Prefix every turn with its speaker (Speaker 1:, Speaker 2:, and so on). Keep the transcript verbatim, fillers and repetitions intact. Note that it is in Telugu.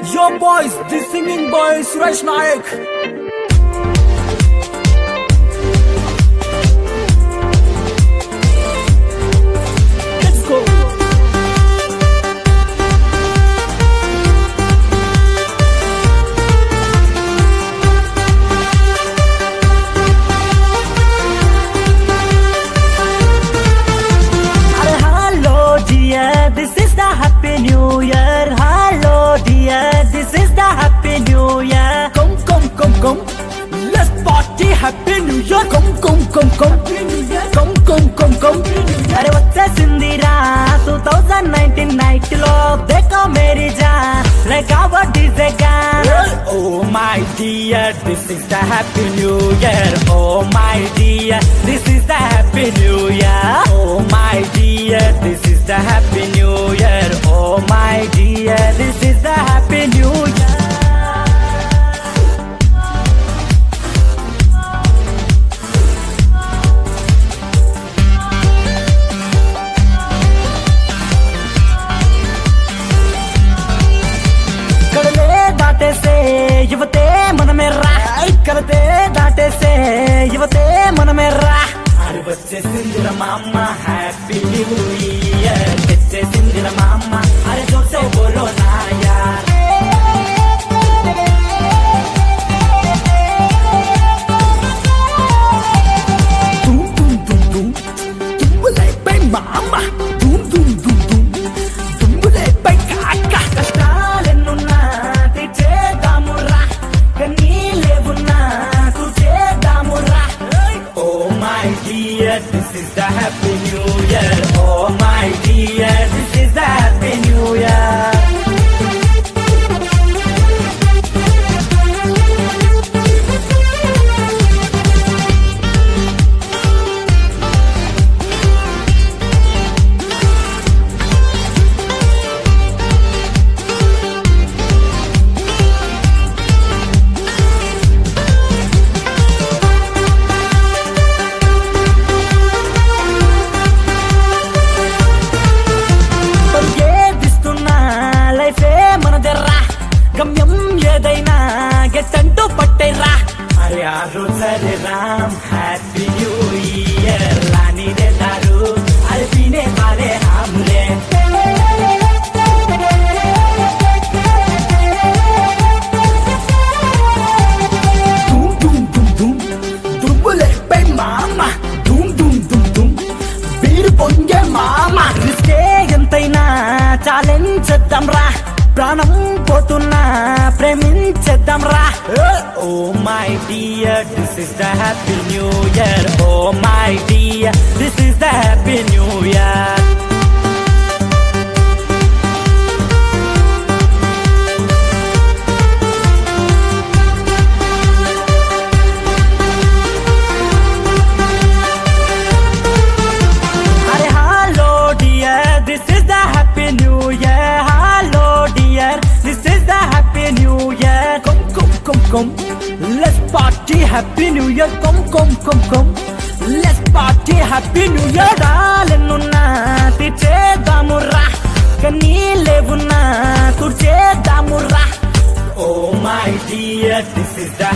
Speaker 1: Yo boys, this singing boy is Suresh Nayak.
Speaker 2: This is the Happy New Year. Hello dear, this is the Happy New Year.
Speaker 1: Come, come, come, come. Let's party Happy New Year. Come, come, come, come. Come, come, come, come.
Speaker 2: अरे వచ్చేసింది రా twenty nineteen night లో देखो मेरी जान लगा वो डीजे गान.
Speaker 1: Oh my dear, this is the Happy New Year. Oh my dear, this is the Happy New Year. Oh my dear, this is the Happy New Year. Oh my dear, this is the Happy New Year.
Speaker 2: दाटे से युवते मन में राह करते दाटे से युवते मन में राह.
Speaker 1: अरे बच्चे सिंदूर मामा हैप्पी न्यू ईयर. बच्चे सिंदूर मामा अरे जोर से बोलो ना यार. तुम तुम तुम तुम तुम बोले पे मामा. तुम तुम तुम तुम तुम बोले पे काका.
Speaker 2: కష్టాలెన్నున్నా తీర్చేద్దామురా కన్నీళ్ళేవున్నా తుడిచేద్దామురా.
Speaker 1: Oh my dear, this is the Happy New Year. Oh my dear, this is the Happy New Year.
Speaker 2: గమ్యం ఏదైనా గెట్టంటూ పట్టేరా.
Speaker 1: అరే ఆ రోజు రామ్ హ్యాపీ న్యూ ఇయర్ లాని రే దారు అరే పీనే వాले हमरे. ధూమ్ ధూమ్ ధూమ్ ధూమ్ దుమ్ములే పై మామా. ధూమ్ ధూమ్ ధూమ్ ధూమ్ బీరు పొంగే మామా.
Speaker 2: రిస్కే ఎంతైనా ఛాలెంజ్ రా ప్రాణం పోతున్నా ప్రేమించేద్దాం రా.
Speaker 1: Oh my dear, this is the Happy New Year. Oh my dear, this is the Happy New Year.
Speaker 2: అరే hello dear, this is the Happy New Year. Hello dear, this is the Happy New Year.
Speaker 1: Come, come, come, come. Let's party Happy New Year. Come, come, come, come. Let's party Happy New Year.
Speaker 2: కష్టాలెన్నున్నా తీర్చేద్దామురా కన్నీళ్ళేవున్నా తుడిచేద్దామురా.
Speaker 1: Oh my dear, this is the